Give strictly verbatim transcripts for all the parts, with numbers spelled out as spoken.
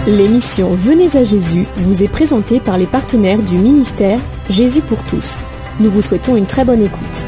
L'émission Venez à Jésus vous est présentée par les partenaires du ministère Jésus pour tous. Nous vous souhaitons une très bonne écoute.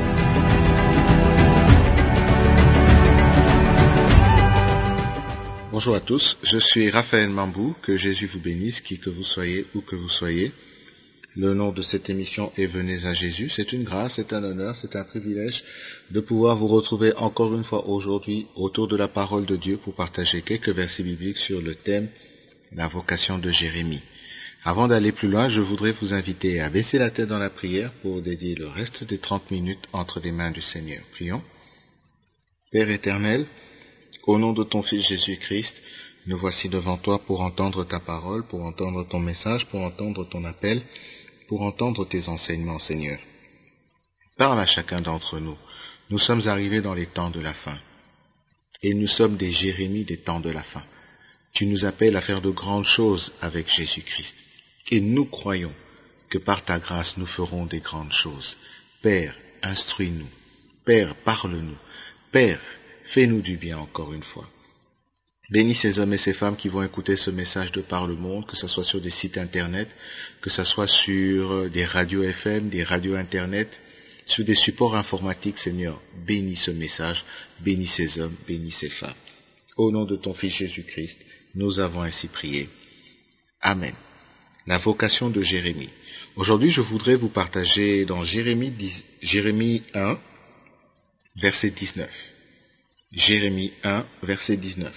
Bonjour à tous, je suis Raphaël Mambou, que Jésus vous bénisse, qui que vous soyez, où que vous soyez. Le nom de cette émission est Venez à Jésus. C'est une grâce, c'est un honneur, c'est un privilège de pouvoir vous retrouver encore une fois aujourd'hui autour de la parole de Dieu pour partager quelques versets bibliques sur le thème la vocation de Jérémie. Avant d'aller plus loin, je voudrais vous inviter à baisser la tête dans la prière pour dédier le reste des trente minutes entre les mains du Seigneur. Prions. Père éternel, au nom de ton Fils Jésus-Christ, nous voici devant toi pour entendre ta parole, pour entendre ton message, pour entendre ton appel, pour entendre tes enseignements, Seigneur. Parle à chacun d'entre nous. Nous sommes arrivés dans les temps de la fin. Et nous sommes des Jérémies des temps de la fin. Tu nous appelles à faire de grandes choses avec Jésus-Christ. Et nous croyons que par ta grâce, nous ferons des grandes choses. Père, instruis-nous. Père, parle-nous. Père, fais-nous du bien encore une fois. Bénis ces hommes et ces femmes qui vont écouter ce message de par le monde, que ce soit sur des sites internet, que ce soit sur des radios F M, des radios internet, sur des supports informatiques, Seigneur. Bénis ce message, bénis ces hommes, bénis ces femmes. Au nom de ton Fils Jésus-Christ, nous avons ainsi prié. Amen. La vocation de Jérémie. Aujourd'hui, je voudrais vous partager dans Jérémie, dix, Jérémie un, verset dix-neuf. Jérémie un, verset dix-neuf.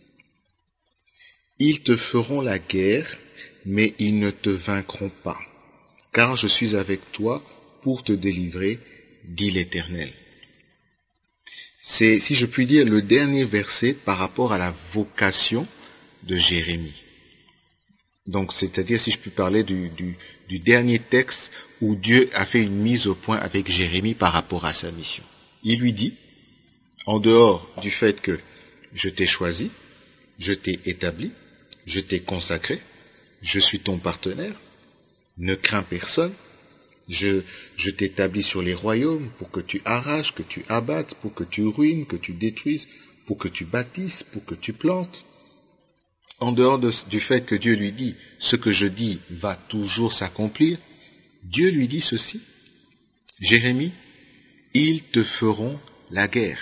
Ils te feront la guerre, mais ils ne te vaincront pas, car je suis avec toi pour te délivrer, dit l'Éternel. C'est, si je puis dire, le dernier verset par rapport à la vocation de Jérémie. Donc, c'est-à-dire, si je puis parler du, du, du dernier texte où Dieu a fait une mise au point avec Jérémie par rapport à sa mission. Il lui dit, en dehors du fait que je t'ai choisi, je t'ai établi, je t'ai consacré, je suis ton partenaire, ne crains personne, je, je t'établis sur les royaumes pour que tu arraches, que tu abattes, pour que tu ruines, que tu détruises, pour que tu bâtisses, pour que tu plantes. En dehors de, du fait que Dieu lui dit, ce que je dis va toujours s'accomplir, Dieu lui dit ceci, Jérémie, ils te feront la guerre.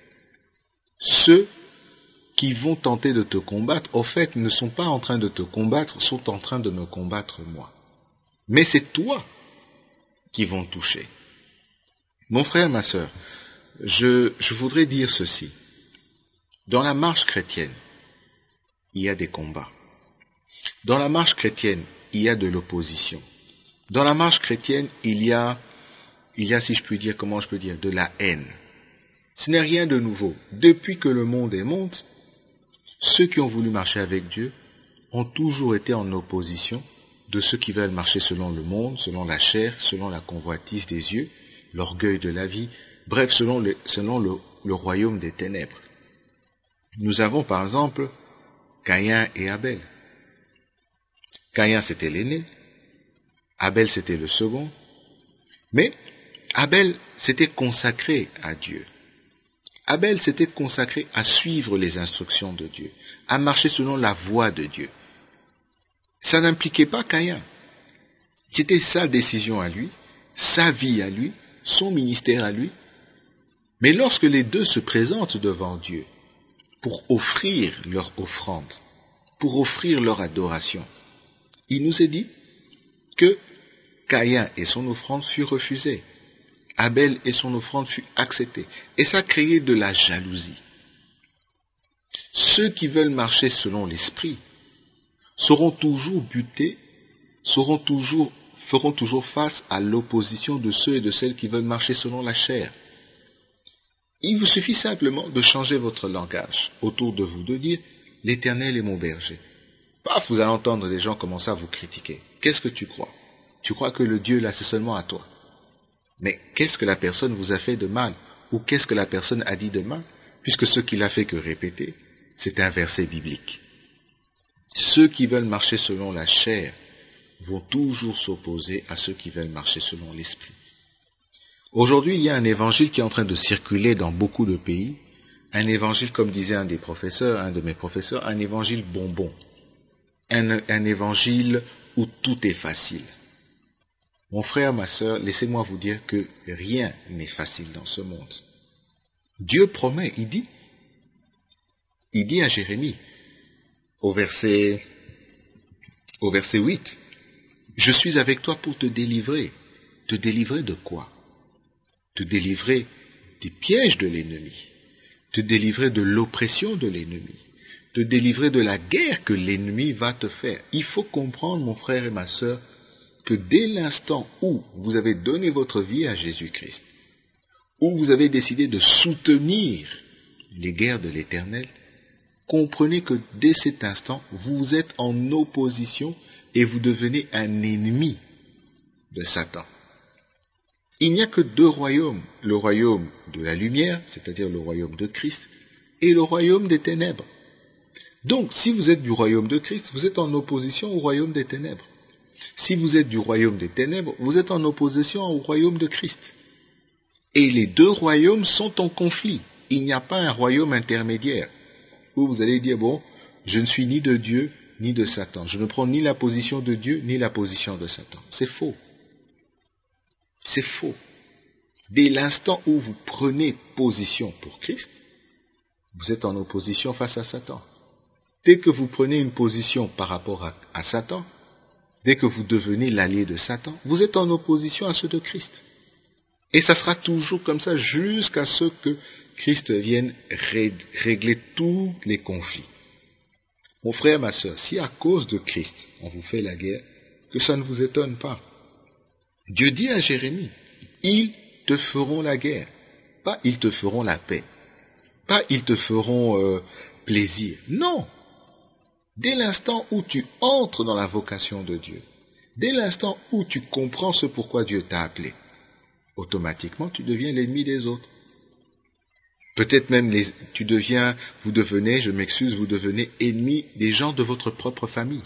Ceux qui vont tenter de te combattre, au fait, ne sont pas en train de te combattre, sont en train de me combattre moi. Mais c'est toi qui vont toucher. Mon frère, ma sœur, je, je voudrais dire ceci. Dans la marche chrétienne, il y a des combats. Dans la marche chrétienne, il y a de l'opposition. Dans la marche chrétienne, il y a, il y a, si je puis dire, comment je peux dire, de la haine. Ce n'est rien de nouveau. Depuis que le monde est monde, ceux qui ont voulu marcher avec Dieu ont toujours été en opposition de ceux qui veulent marcher selon le monde, selon la chair, selon la convoitise des yeux, l'orgueil de la vie, bref, selon le, selon le, le royaume des ténèbres. Nous avons par exemple Caïn et Abel. Caïn c'était l'aîné, Abel c'était le second, mais Abel s'était consacré à Dieu. Abel s'était consacré à suivre les instructions de Dieu, à marcher selon la voie de Dieu. Ça n'impliquait pas Caïn. C'était sa décision à lui, sa vie à lui, son ministère à lui. Mais lorsque les deux se présentent devant Dieu pour offrir leur offrande, pour offrir leur adoration, il nous est dit que Caïn et son offrande furent refusées. Abel et son offrande fut acceptée. Et ça a créé de la jalousie. Ceux qui veulent marcher selon l'esprit seront toujours butés, seront toujours, feront toujours face à l'opposition de ceux et de celles qui veulent marcher selon la chair. Il vous suffit simplement de changer votre langage autour de vous, de dire « l'Éternel est mon berger ». Paf, vous allez entendre des gens commencer à vous critiquer. Qu'est-ce que tu crois? Tu crois que le Dieu là, c'est seulement à toi? Mais qu'est-ce que la personne vous a fait de mal? Ou qu'est-ce que la personne a dit de mal? Puisque ce qu'il a fait que répéter, c'est un verset biblique. Ceux qui veulent marcher selon la chair vont toujours s'opposer à ceux qui veulent marcher selon l'esprit. Aujourd'hui, il y a un évangile qui est en train de circuler dans beaucoup de pays, un évangile, comme disait un des professeurs, un de mes professeurs, un évangile bonbon. un, un évangile où tout est facile. Mon frère, ma sœur, laissez-moi vous dire que rien n'est facile dans ce monde. Dieu promet, il dit, il dit à Jérémie, au verset, au verset huit, « Je suis avec toi pour te délivrer. » Te délivrer de quoi? Te délivrer des pièges de l'ennemi, te délivrer de l'oppression de l'ennemi, te délivrer de la guerre que l'ennemi va te faire. Il faut comprendre, mon frère et ma sœur, que dès l'instant où vous avez donné votre vie à Jésus-Christ, où vous avez décidé de soutenir les guerres de l'Éternel, comprenez que dès cet instant, vous êtes en opposition et vous devenez un ennemi de Satan. Il n'y a que deux royaumes, le royaume de la lumière, c'est-à-dire le royaume de Christ, et le royaume des ténèbres. Donc, si vous êtes du royaume de Christ, vous êtes en opposition au royaume des ténèbres. Si vous êtes du royaume des ténèbres, vous êtes en opposition au royaume de Christ. Et les deux royaumes sont en conflit. Il n'y a pas un royaume intermédiaire où vous allez dire, bon, je ne suis ni de Dieu ni de Satan. Je ne prends ni la position de Dieu ni la position de Satan. C'est faux. C'est faux. Dès l'instant où vous prenez position pour Christ, vous êtes en opposition face à Satan. Dès que vous prenez une position par rapport à, à Satan, dès que vous devenez l'allié de Satan, vous êtes en opposition à ceux de Christ. Et ça sera toujours comme ça jusqu'à ce que Christ vienne régler tous les conflits. Mon frère, ma sœur, si à cause de Christ, on vous fait la guerre, que ça ne vous étonne pas. Dieu dit à Jérémie, ils te feront la guerre, pas ils te feront la paix, pas ils te feront euh, plaisir. Non! Dès l'instant où tu entres dans la vocation de Dieu, dès l'instant où tu comprends ce pourquoi Dieu t'a appelé, automatiquement tu deviens l'ennemi des autres. Peut-être même les, tu deviens, vous devenez, je m'excuse, vous devenez ennemi des gens de votre propre famille.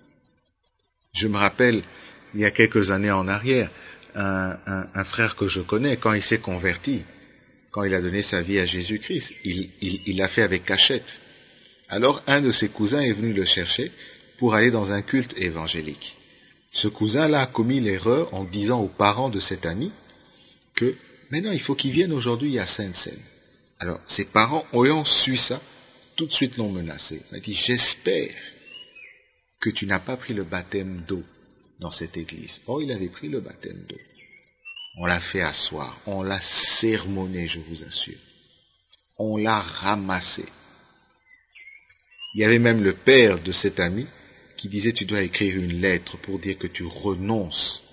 Je me rappelle, il y a quelques années en arrière, un, un, un frère que je connais, quand il s'est converti, quand il a donné sa vie à Jésus-Christ, il, il, il l'a fait avec cachette. Alors un de ses cousins est venu le chercher pour aller dans un culte évangélique. Ce cousin-là a commis l'erreur en disant aux parents de cet ami que maintenant il faut qu'il vienne aujourd'hui à Sainte-Seine. Alors ses parents, ayant su ça, tout de suite l'ont menacé. Il a dit, j'espère que tu n'as pas pris le baptême d'eau dans cette église. Or, il avait pris le baptême d'eau. On l'a fait asseoir, on l'a sermonné, je vous assure. On l'a ramassé. Il y avait même le père de cet ami qui disait, tu dois écrire une lettre pour dire que tu renonces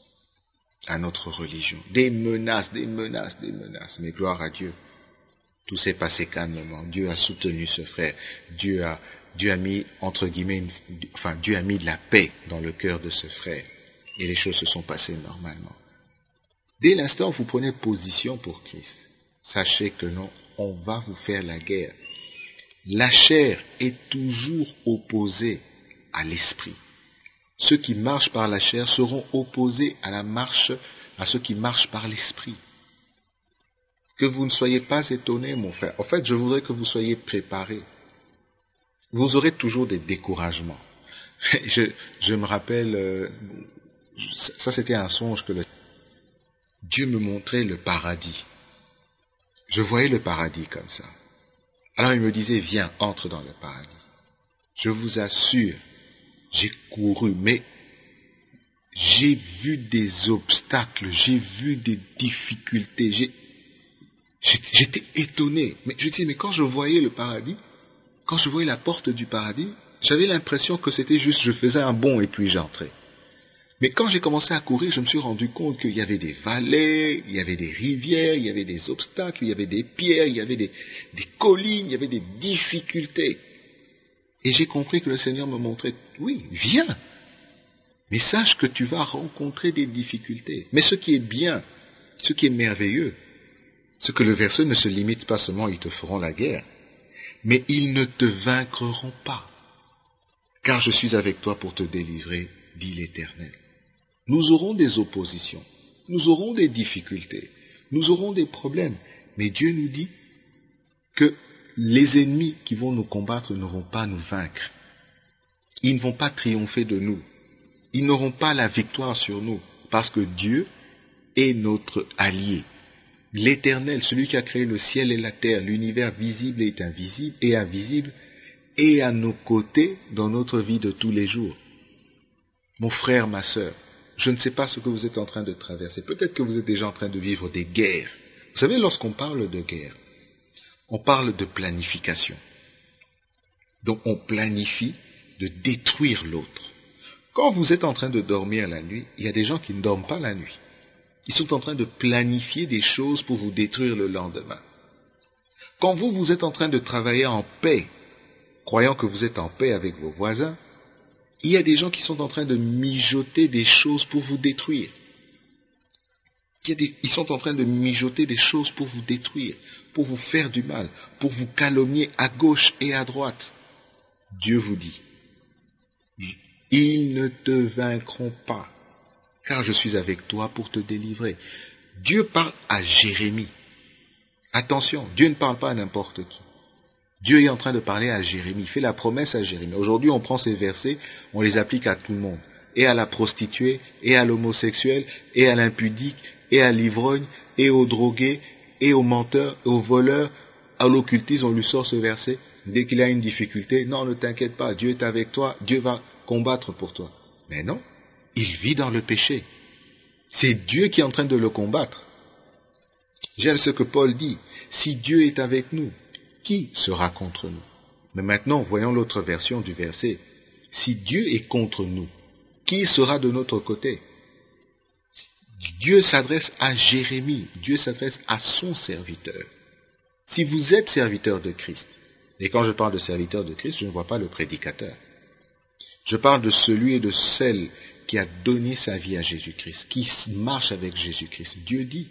à notre religion. Des menaces, des menaces, des menaces. Mais gloire à Dieu. Tout s'est passé calmement. Dieu a soutenu ce frère. Dieu a Dieu a mis, entre guillemets, une, enfin, Dieu a mis de la paix dans le cœur de ce frère. Et les choses se sont passées normalement. Dès l'instant où vous prenez position pour Christ, sachez que non, on va vous faire la guerre. La chair est toujours opposée à l'esprit. Ceux qui marchent par la chair seront opposés à la marche, à ceux qui marchent par l'esprit. Que vous ne soyez pas étonnés, mon frère. En fait, je voudrais que vous soyez préparés. Vous aurez toujours des découragements. Je, je me rappelle, euh, ça c'était un songe que le, Dieu me montrait le paradis. Je voyais le paradis comme ça. Alors il me disait, viens, entre dans le paradis. Je vous assure, j'ai couru, mais j'ai vu des obstacles, j'ai vu des difficultés, j'ai, j'étais étonné. Mais je disais, mais quand je voyais le paradis, quand je voyais la porte du paradis, j'avais l'impression que c'était juste, je faisais un bond et puis j'entrais. Mais quand j'ai commencé à courir, je me suis rendu compte qu'il y avait des vallées, il y avait des rivières, il y avait des obstacles, il y avait des pierres, il y avait des, des collines, il y avait des difficultés. Et j'ai compris que le Seigneur me montrait, oui, viens, mais sache que tu vas rencontrer des difficultés. Mais ce qui est bien, ce qui est merveilleux, c'est que le verset ne se limite pas seulement, ils te feront la guerre, mais ils ne te vaincront pas, car je suis avec toi pour te délivrer, dit l'Éternel. Nous aurons des oppositions, nous aurons des difficultés, nous aurons des problèmes, mais Dieu nous dit que les ennemis qui vont nous combattre n'auront pas à nous vaincre. ils ne vont pas triompher de nous. Ils n'auront pas la victoire sur nous, parce que Dieu est notre allié. L'Éternel, celui qui a créé le ciel et la terre, l'univers visible et invisible, et invisible, est à nos côtés dans notre vie de tous les jours. Mon frère, ma sœur, je ne sais pas ce que vous êtes en train de traverser. Peut-être que vous êtes déjà en train de vivre des guerres. Vous savez, lorsqu'on parle de guerre, on parle de planification. Donc on planifie de détruire l'autre. Quand vous êtes en train de dormir la nuit, il y a des gens qui ne dorment pas la nuit. Ils sont en train de planifier des choses pour vous détruire le lendemain. Quand vous, vous êtes en train de travailler en paix, croyant que vous êtes en paix avec vos voisins, il y a des gens qui sont en train de mijoter des choses pour vous détruire. Il y a des, ils sont en train de mijoter des choses pour vous détruire, pour vous faire du mal, pour vous calomnier à gauche et à droite. Dieu vous dit, ils ne te vaincront pas, car je suis avec toi pour te délivrer. Dieu parle à Jérémie. Attention, Dieu ne parle pas à n'importe qui. Dieu est en train de parler à Jérémie, il fait la promesse à Jérémie. Aujourd'hui, on prend ces versets, on les applique à tout le monde. Et à la prostituée, et à l'homosexuel, et à l'impudique, et à l'ivrogne, et au drogué, et au menteur, et au voleur. À l'occultisme, on lui sort ce verset. Dès qu'il a une difficulté, non, ne t'inquiète pas, Dieu est avec toi, Dieu va combattre pour toi. Mais non, il vit dans le péché. C'est Dieu qui est en train de le combattre. J'aime ce que Paul dit, si Dieu est avec nous, qui sera contre nous? Mais maintenant, voyons l'autre version du verset. Si Dieu est contre nous, qui sera de notre côté? Dieu s'adresse à Jérémie, Dieu s'adresse à son serviteur. Si vous êtes serviteur de Christ, et quand je parle de serviteur de Christ, je ne vois pas le prédicateur. Je parle de celui et de celle qui a donné sa vie à Jésus-Christ, qui marche avec Jésus-Christ. Dieu dit,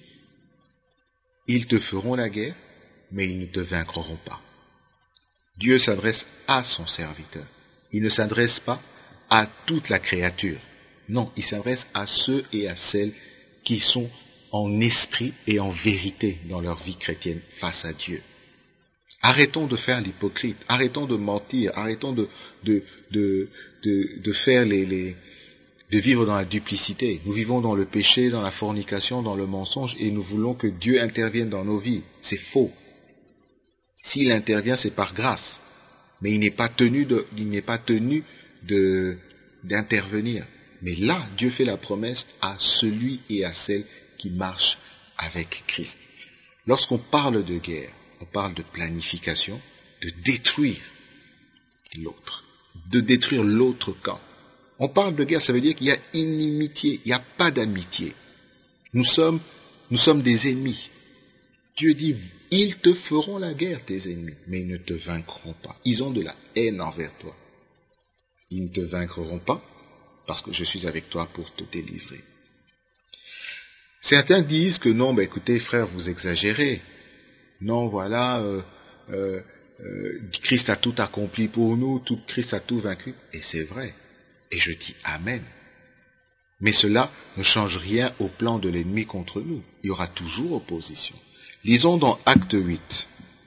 ils te feront la guerre, mais ils ne te vaincront pas. Dieu s'adresse à son serviteur. Il ne s'adresse pas à toute la créature. Non, il s'adresse à ceux et à celles qui sont en esprit et en vérité dans leur vie chrétienne face à Dieu. Arrêtons de faire l'hypocrite, arrêtons de mentir, arrêtons de, de, de, de, de faire les, les, de vivre dans la duplicité. Nous vivons dans le péché, dans la fornication, dans le mensonge, et nous voulons que Dieu intervienne dans nos vies. C'est faux. S'il intervient, c'est par grâce. Mais il n'est pas tenu de, il n'est pas tenu de, d'intervenir. Mais là, Dieu fait la promesse à celui et à celle qui marchent avec Christ. Lorsqu'on parle de guerre, on parle de planification, de détruire l'autre, de détruire l'autre camp. On parle de guerre, ça veut dire qu'il y a inimitié, il n'y a pas d'amitié. Nous sommes, nous sommes des ennemis. Dieu dit, ils te feront la guerre, tes ennemis, mais ils ne te vaincront pas. Ils ont de la haine envers toi. Ils ne te vaincront pas parce que je suis avec toi pour te délivrer. Certains disent que non, ben écoutez frère, vous exagérez. Non, voilà, euh, euh, euh, Christ a tout accompli pour nous, tout, Christ a tout vaincu. Et c'est vrai. Et je dis Amen. Mais cela ne change rien au plan de l'ennemi contre nous. Il y aura toujours opposition. Lisons dans Acte huit.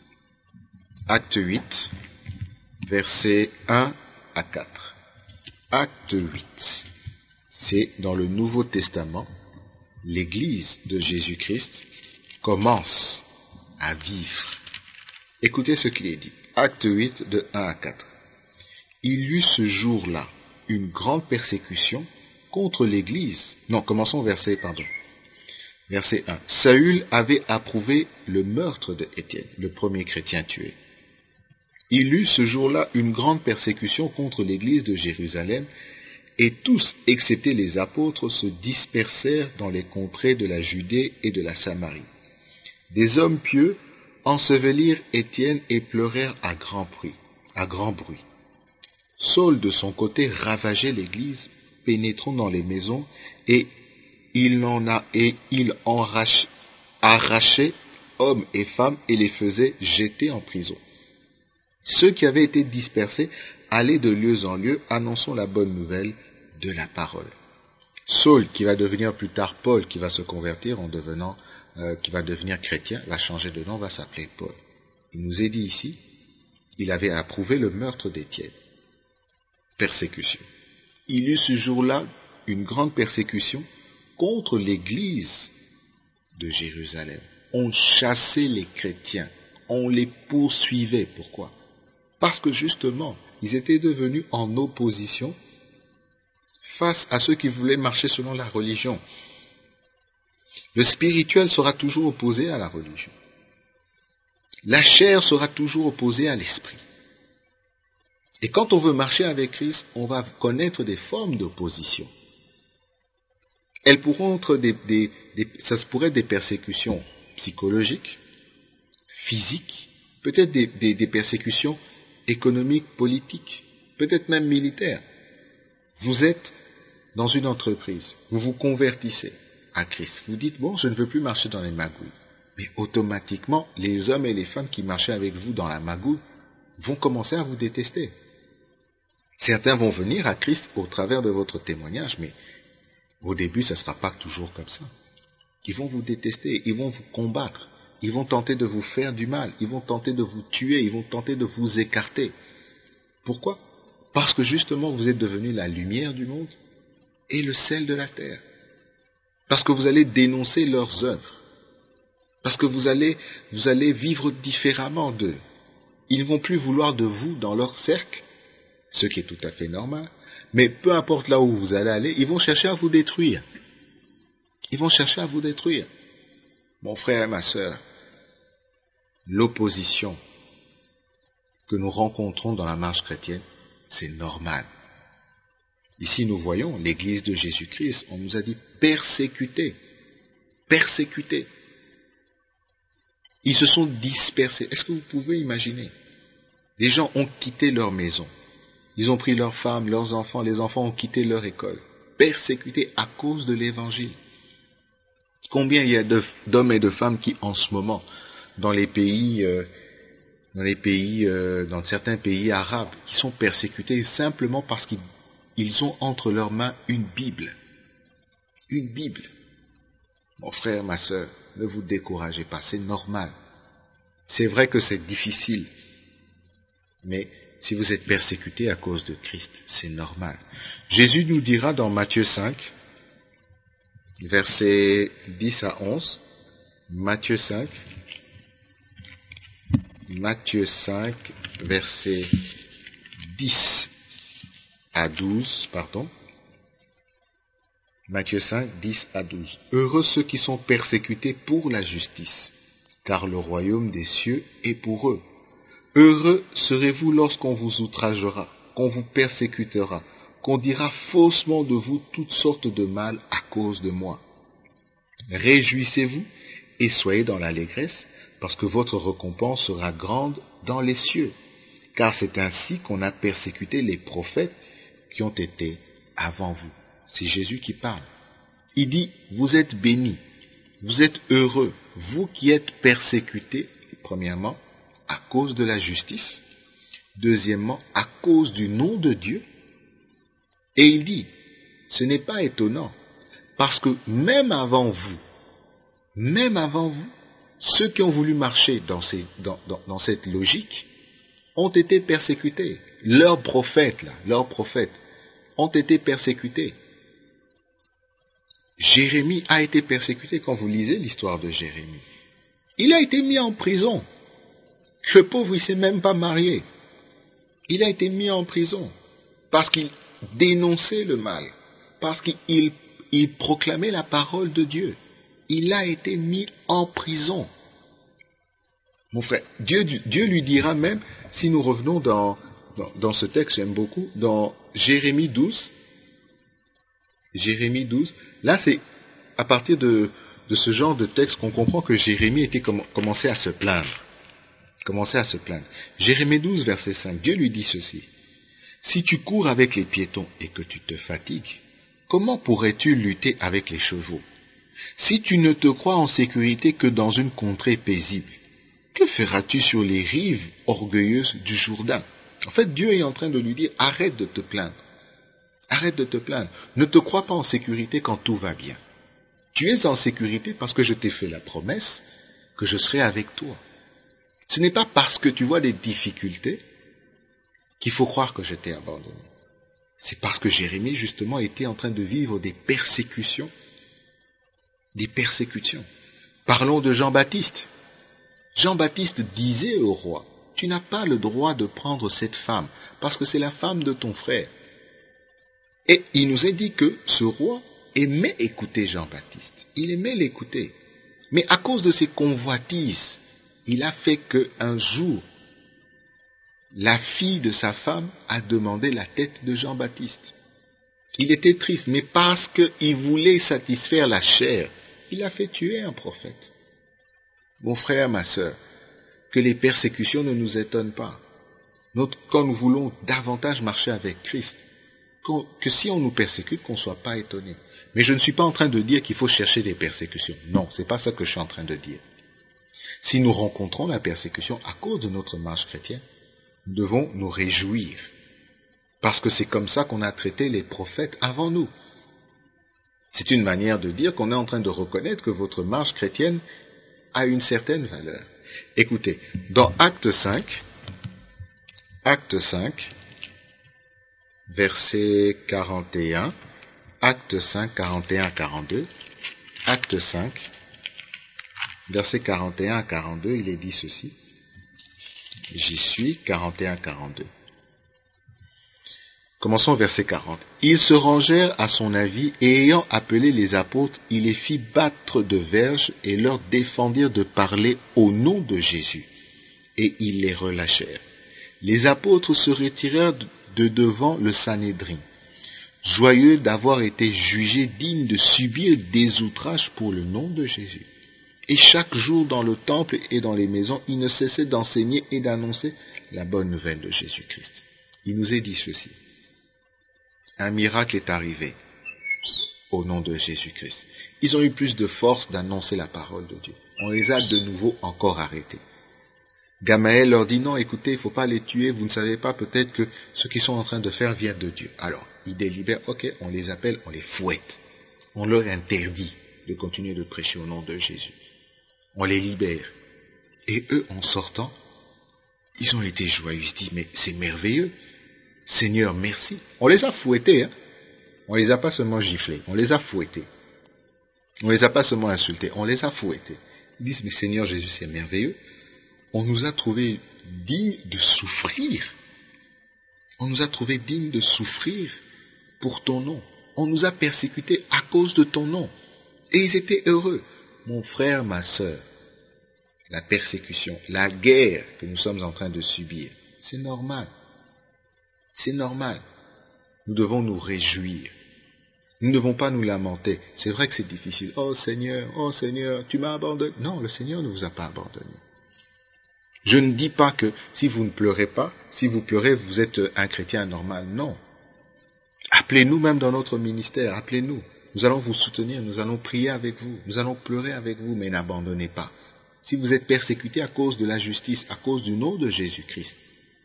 Acte huit, versets un à quatre. Acte huit. C'est dans le Nouveau Testament. L'Église de Jésus-Christ commence à vivre. Écoutez ce qu'il est dit. Acte huit, de un à quatre. Il y eut ce jour-là une grande persécution contre l'Église. Non, commençons verset, pardon. Verset un. Saül avait approuvé le meurtre de Étienne, le premier chrétien tué. Il eut ce jour-là une grande persécution contre l'Église de Jérusalem, et tous, excepté les apôtres, se dispersèrent dans les contrées de la Judée et de la Samarie. Des hommes pieux ensevelirent Étienne et pleurèrent à grand bruit. À grand bruit. Saul, de son côté, ravageait l'Église, pénétrant dans les maisons, et il en a et il enrach, arrachait hommes et femmes et les faisait jeter en prison. Ceux qui avaient été dispersés allaient de lieu en lieu, annonçant la bonne nouvelle de la parole. Saul, qui va devenir plus tard Paul, qui va se convertir en devenant, euh, qui va devenir chrétien, va changer de nom, va s'appeler Paul. Il nous est dit ici, il avait approuvé le meurtre d'Étienne. persécution. Il y eut ce jour-là une grande persécution contre l'église de Jérusalem. On chassait les chrétiens, on les poursuivait. Pourquoi? Parce que justement, ils étaient devenus en opposition face à ceux qui voulaient marcher selon la religion. Le spirituel sera toujours opposé à la religion. La chair sera toujours opposée à l'esprit. Et quand on veut marcher avec Christ, on va connaître des formes d'opposition. Elles pourront être des, des, des, ça pourrait être des persécutions psychologiques, physiques, peut-être des, des, des persécutions économiques, politiques, peut-être même militaires. Vous êtes dans une entreprise, vous vous convertissez à Christ. Vous dites, bon, je ne veux plus marcher dans les magouilles. Mais automatiquement, les hommes et les femmes qui marchaient avec vous dans la magouille vont commencer à vous détester. Certains vont venir à Christ au travers de votre témoignage, mais au début, ça ne sera pas toujours comme ça. Ils vont vous détester, ils vont vous combattre, ils vont tenter de vous faire du mal, ils vont tenter de vous tuer, ils vont tenter de vous écarter. Pourquoi? Parce que justement, vous êtes devenu la lumière du monde et le sel de la terre. Parce que vous allez dénoncer leurs œuvres. Parce que vous allez, vous allez vivre différemment d'eux. Ils ne vont plus vouloir de vous dans leur cercle, ce qui est tout à fait normal. Mais peu importe là où vous allez aller, ils vont chercher à vous détruire. Ils vont chercher à vous détruire. Mon frère et ma sœur, l'opposition que nous rencontrons dans la marche chrétienne, c'est normal. Ici, nous voyons l'Église de Jésus-Christ, on nous a dit persécutés, persécutés. Ils se sont dispersés. Est-ce que vous pouvez imaginer? Les gens ont quitté leur maison. Ils ont pris leurs femmes, leurs enfants, les enfants ont quitté leur école. Persécutés à cause de l'Évangile. Combien il y a d'hommes et de femmes qui, en ce moment, dans les pays, euh, dans les pays, euh, dans certains pays arabes, qui sont persécutés simplement parce qu'ils ils ont entre leurs mains une Bible. Une Bible. Mon frère, ma sœur, ne vous découragez pas, c'est normal. C'est vrai que c'est difficile, mais si vous êtes persécuté à cause de Christ, c'est normal. Jésus nous dira dans Matthieu cinq, versets dix à onze, Matthieu cinq, Matthieu cinq, versets dix à douze, pardon. Matthieu cinq, dix à douze. Heureux ceux qui sont persécutés pour la justice, car le royaume des cieux est pour eux. Heureux serez-vous lorsqu'on vous outragera, qu'on vous persécutera, qu'on dira faussement de vous toutes sortes de mal à cause de moi. Réjouissez-vous et soyez dans l'allégresse, parce que votre récompense sera grande dans les cieux, car c'est ainsi qu'on a persécuté les prophètes qui ont été avant vous. C'est Jésus qui parle. Il dit, vous êtes bénis, vous êtes heureux, vous qui êtes persécutés, premièrement, à cause de la justice, deuxièmement, à cause du nom de Dieu. Et il dit, ce n'est pas étonnant, parce que même avant vous, même avant vous, ceux qui ont voulu marcher dans, ces, dans, dans, dans cette logique ont été persécutés. Leurs prophètes, là, leurs prophètes, ont été persécutés. Jérémie a été persécuté quand vous lisez l'histoire de Jérémie. Il a été mis en prison. Le pauvre, il ne s'est même pas marié. Il a été mis en prison parce qu'il dénonçait le mal, parce qu'il il proclamait la parole de Dieu. Il a été mis en prison. Mon frère, Dieu, Dieu lui dira même, si nous revenons dans, dans, dans ce texte, j'aime beaucoup, dans Jérémie douze, Jérémie douze, là c'est à partir de, de ce genre de texte qu'on comprend que Jérémie était com- commencé à se plaindre. Commençait à se plaindre. Jérémie douze, verset cinq, Dieu lui dit ceci. Si tu cours avec les piétons et que tu te fatigues, comment pourrais-tu lutter avec les chevaux? Si tu ne te crois en sécurité que dans une contrée paisible, que feras-tu sur les rives orgueilleuses du Jourdain? En fait, Dieu est en train de lui dire, arrête de te plaindre. Arrête de te plaindre. Ne te crois pas en sécurité quand tout va bien. Tu es en sécurité parce que je t'ai fait la promesse que je serai avec toi. Ce n'est pas parce que tu vois des difficultés qu'il faut croire que je t'ai abandonné. C'est parce que Jérémie, justement, était en train de vivre des persécutions. Des persécutions. Parlons de Jean-Baptiste. Jean-Baptiste disait au roi, « Tu n'as pas le droit de prendre cette femme, parce que c'est la femme de ton frère. » Et il nous a dit que ce roi aimait écouter Jean-Baptiste. Il aimait l'écouter. Mais à cause de ses convoitises, il a fait qu'un jour, la fille de sa femme a demandé la tête de Jean-Baptiste. Il était triste, mais parce qu'il voulait satisfaire la chair, il a fait tuer un prophète. Mon frère, ma sœur, que les persécutions ne nous étonnent pas. Notre, quand nous voulons davantage marcher avec Christ, que si on nous persécute, qu'on ne soit pas étonné. Mais je ne suis pas en train de dire qu'il faut chercher des persécutions. Non, c'est pas ça que je suis en train de dire. Si nous rencontrons la persécution à cause de notre marche chrétienne, nous devons nous réjouir. Parce que c'est comme ça qu'on a traité les prophètes avant nous. C'est une manière de dire qu'on est en train de reconnaître que votre marche chrétienne a une certaine valeur. Écoutez, dans Acte cinq, Acte cinq, verset quarante et un, Acte cinq, quarante et un à quarante-deux, Acte cinq, verset quarante et un à quarante-deux, il est dit ceci. J'y suis, quarante et un à quarante-deux. Commençons au verset quarante. Ils se rangèrent à son avis, et ayant appelé les apôtres, il les fit battre de verges et leur défendirent de parler au nom de Jésus. Et ils les relâchèrent. Les apôtres se retirèrent de devant le Sanhédrin, joyeux d'avoir été jugés dignes de subir des outrages pour le nom de Jésus. Et chaque jour dans le temple et dans les maisons, ils ne cessaient d'enseigner et d'annoncer la bonne nouvelle de Jésus-Christ. Il nous est dit ceci. Un miracle est arrivé au nom de Jésus-Christ. Ils ont eu plus de force d'annoncer la parole de Dieu. On les a de nouveau encore arrêtés. Gamaël leur dit non, écoutez, il ne faut pas les tuer, vous ne savez pas peut-être que ce qu'ils sont en train de faire vient de Dieu. Alors, ils délibèrent, ok, on les appelle, on les fouette. On leur interdit de continuer de prêcher au nom de Jésus. On les libère. Et eux, en sortant, ils ont été joyeux. Ils se disent, mais c'est merveilleux. Seigneur, merci. On les a fouettés, hein. On les a pas seulement giflés, on les a fouettés. On les a pas seulement insultés, on les a fouettés. Ils disent, mais Seigneur Jésus, c'est merveilleux. On nous a trouvés dignes de souffrir. On nous a trouvés dignes de souffrir pour ton nom. On nous a persécutés à cause de ton nom. Et ils étaient heureux. Mon frère, ma sœur, la persécution, la guerre que nous sommes en train de subir, c'est normal. C'est normal. Nous devons nous réjouir. Nous ne devons pas nous lamenter. C'est vrai que c'est difficile. Oh Seigneur, oh Seigneur, tu m'as abandonné. Non, le Seigneur ne vous a pas abandonné. Je ne dis pas que si vous ne pleurez pas, si vous pleurez, vous êtes un chrétien normal. Non. Appelez-nous même dans notre ministère, appelez-nous. Nous allons vous soutenir, nous allons prier avec vous, nous allons pleurer avec vous, mais n'abandonnez pas. Si vous êtes persécuté à cause de la justice, à cause du nom de Jésus-Christ,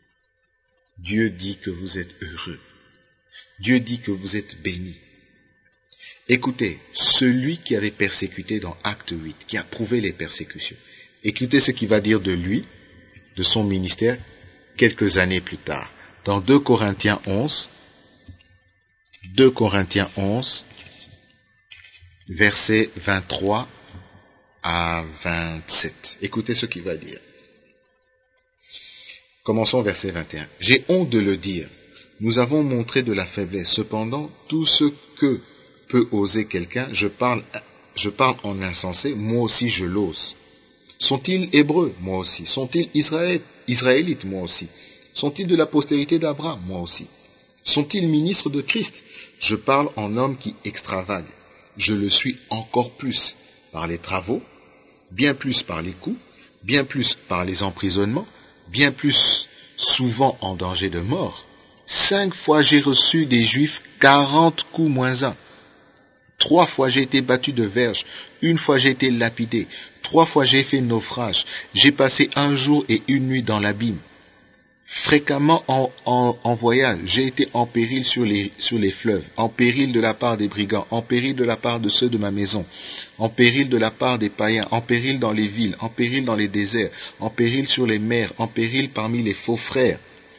Dieu dit que vous êtes heureux. Dieu dit que vous êtes bénis. Écoutez, celui qui avait persécuté dans Acte huit, qui a prouvé les persécutions, écoutez ce qu'il va dire de lui, de son ministère, quelques années plus tard. Dans deux Corinthiens onze, deux Corinthiens onze, versets vingt-trois à vingt-sept. Écoutez ce qu'il va dire. Commençons au verset vingt et un. J'ai honte de le dire. Nous avons montré de la faiblesse. Cependant, tout ce que peut oser quelqu'un, je parle, je parle en insensé, moi aussi je l'ose. Sont-ils hébreux? Moi aussi. Sont-ils Israël, israélites? Moi aussi. Sont-ils de la postérité d'Abraham? Moi aussi. Sont-ils ministres de Christ? Je parle en homme qui extravague. Je le suis encore plus par les travaux, bien plus par les coups, bien plus par les emprisonnements, bien plus souvent en danger de mort. Cinq fois j'ai reçu des Juifs quarante coups moins un. Trois fois j'ai été battu de verge. Une fois j'ai été lapidé. Trois fois j'ai fait naufrage. J'ai passé un jour et une nuit dans l'abîme. Fréquemment en, en, en voyage, j'ai été en péril sur les, sur les fleuves, en péril de la part des brigands, en péril de la part de ceux de ma maison, en péril de la part des païens, en péril dans les villes, en péril dans les déserts, en péril sur les mers, en péril parmi les faux frères.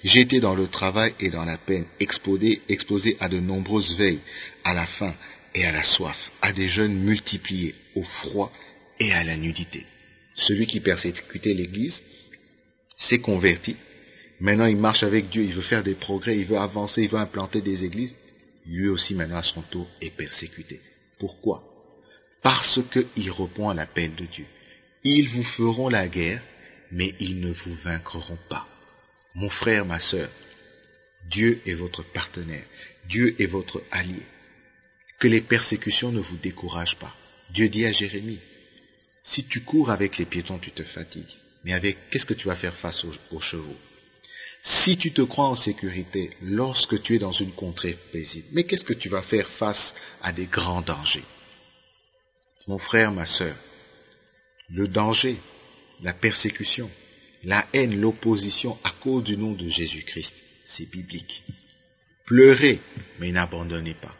J'ai été dans le travail et dans la peine, exposé, exposé à de nombreuses veilles, à la faim et à la soif, à des jeûnes multipliés, au froid et à la nudité. Celui qui persécutait l'Église s'est converti. Maintenant, il marche avec Dieu, il veut faire des progrès, il veut avancer, il veut implanter des églises. Lui aussi, maintenant, à son tour, est persécuté. Pourquoi? Parce qu'il répond à l'appel de Dieu. Ils vous feront la guerre, mais ils ne vous vaincront pas. Mon frère, ma sœur, Dieu est votre partenaire. Dieu est votre allié. Que les persécutions ne vous découragent pas. Dieu dit à Jérémie, si tu cours avec les piétons, tu te fatigues. Mais avec, qu'est-ce que tu vas faire face aux, aux chevaux? Si tu te crois en sécurité lorsque tu es dans une contrée paisible, mais qu'est-ce que tu vas faire face à des grands dangers? Mon frère, ma sœur, le danger, la persécution, la haine, l'opposition à cause du nom de Jésus-Christ, c'est biblique. Pleurez, mais n'abandonnez pas.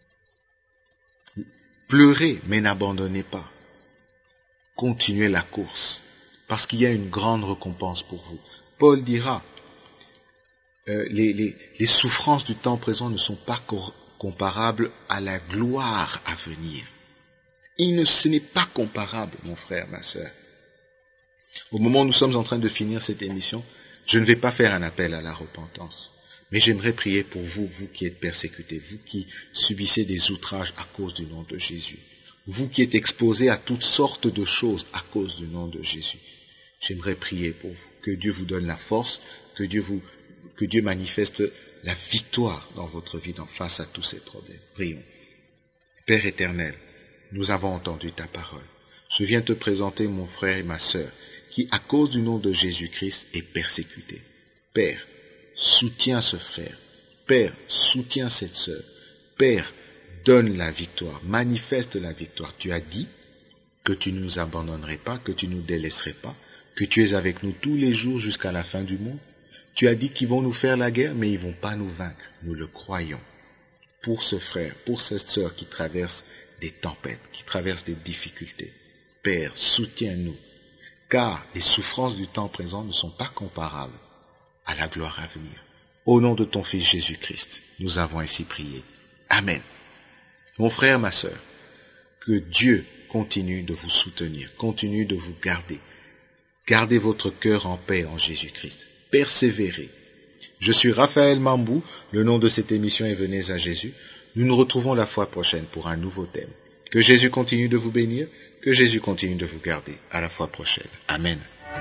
Pleurez, mais n'abandonnez pas. Continuez la course, parce qu'il y a une grande récompense pour vous. Paul dira, euh, les, les, les souffrances du temps présent ne sont pas cor- comparables à la gloire à venir. Il ne, ce n'est pas comparable, mon frère, ma sœur. Au moment où nous sommes en train de finir cette émission, je ne vais pas faire un appel à la repentance. Mais j'aimerais prier pour vous, vous qui êtes persécutés, vous qui subissez des outrages à cause du nom de Jésus. Vous qui êtes exposés à toutes sortes de choses à cause du nom de Jésus. J'aimerais prier pour vous, que Dieu vous donne la force, que Dieu vous, que Dieu manifeste la victoire dans votre vie face à tous ces problèmes. Prions. Père éternel, nous avons entendu ta parole. Je viens te présenter mon frère et ma sœur, qui, à cause du nom de Jésus-Christ, est persécuté. Père, soutiens ce frère. Père, soutiens cette sœur. Père, donne la victoire, manifeste la victoire. Tu as dit que tu ne nous abandonnerais pas, que tu ne nous délaisserais pas, que tu es avec nous tous les jours jusqu'à la fin du monde. Tu as dit qu'ils vont nous faire la guerre, mais ils ne vont pas nous vaincre. Nous le croyons. Pour ce frère, pour cette sœur qui traverse des tempêtes, qui traverse des difficultés. Père, soutiens-nous, car les souffrances du temps présent ne sont pas comparables à la gloire à venir. Au nom de ton Fils Jésus-Christ, nous avons ainsi prié. Amen. Mon frère, ma sœur, que Dieu continue de vous soutenir, continue de vous garder. Gardez votre cœur en paix en Jésus-Christ. Persévérez. Je suis Raphaël Mambou, le nom de cette émission est Venez à Jésus. Nous nous retrouvons la fois prochaine pour un nouveau thème. Que Jésus continue de vous bénir, que Jésus continue de vous garder. À la fois prochaine. Amen.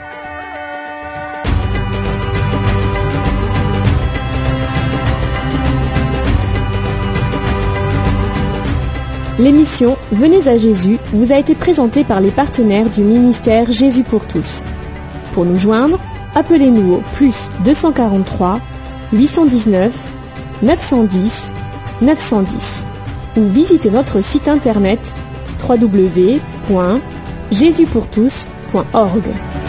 L'émission Venez à Jésus vous a été présentée par les partenaires du ministère Jésus pour tous. Pour nous joindre, appelez-nous au plus deux cent quarante-trois, huit cent dix-neuf, neuf cent dix, neuf cent dix ou visitez notre site internet w w w point jésus pour tous point org.